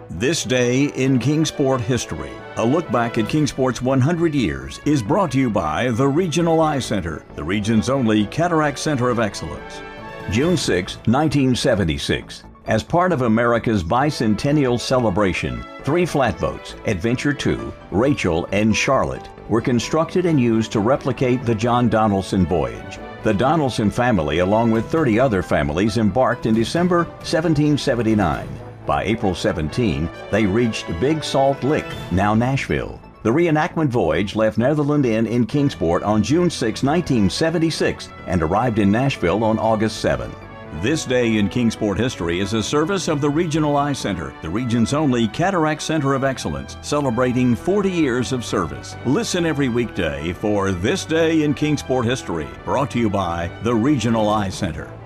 This Day in Kingsport History, a look back at Kingsport's 100 years, is brought to you by the Regional Eye Center, the region's only cataract center of excellence. June 6, 1976. As part of America's bicentennial celebration, 3 flatboats, Adventure II, Rachel, and Charlotte, were constructed and used to replicate the John Donaldson voyage. The Donaldson family, along with 30 other families, embarked in December 1779. By April 17, they reached Big Salt Lick, now Nashville. The reenactment voyage left Netherland Inn in Kingsport on June 6, 1976, and arrived in Nashville on August 7. This Day in Kingsport History is a service of the Regional Eye Center, the region's only cataract center of excellence, celebrating 40 years of service. Listen every weekday for This Day in Kingsport History, brought to you by the Regional Eye Center.